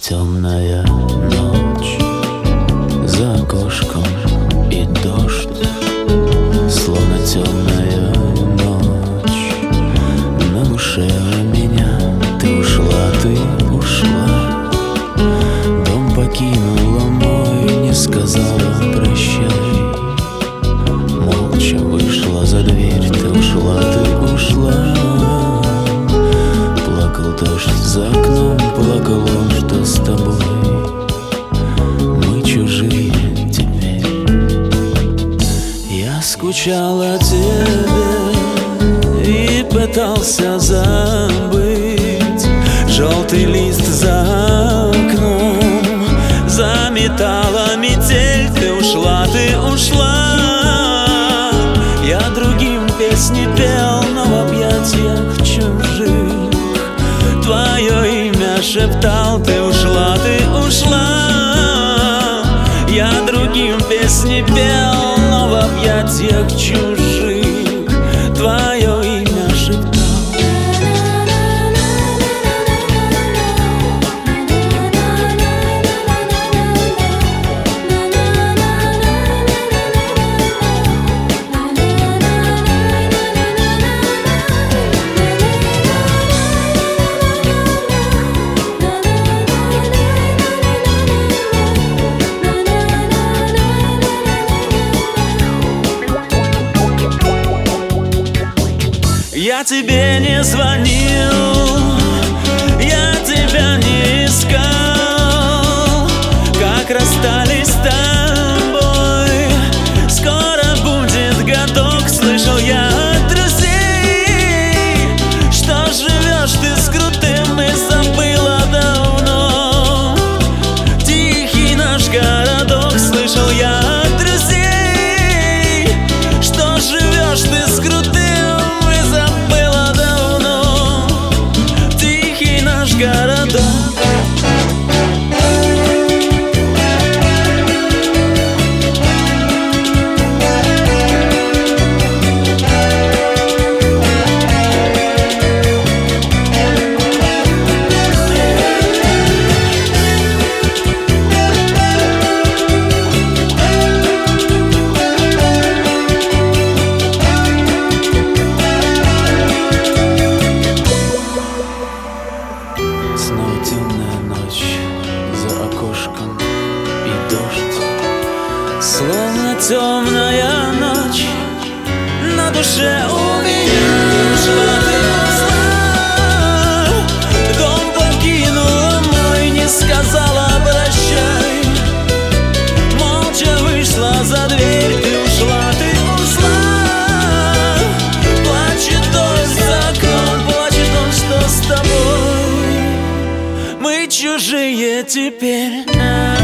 темная ночь, за окошком и дождь, словно темная ночь. На душе у меня ты ушла, дом покинула мой, не сказала прощай. Молча вышла за дверь, ты ушла. Плакал дождь за окном, плакал он, что с тобой мы чужие теперь. Я скучал о тебе и пытался забыть. Желтый лист за окном заметала метель. Ты ушла. Я другим песни пел, но в объятиях чужих твое имя шептал. Ты ушла. Я другим песни пел, но в объятиях чужих твое имя шептал. Я тебе не звонил, я тебя не искал. Как расстались с тобой, скоро будет годок. Слышал я от друзей, что живешь ты с крутым, и забыла давно тихий наш городок. Слышал я от друзей, что живешь ты с крутым, городок. Снова темная ночь, за окошком и дождь, словно темная ночь, на душе у меня. Дом покинула мой, не сказала прощай. Молча вышла за дверь, ты ушла. Плачет дождь за окном, плачет он, что с тобой мы чужие теперь.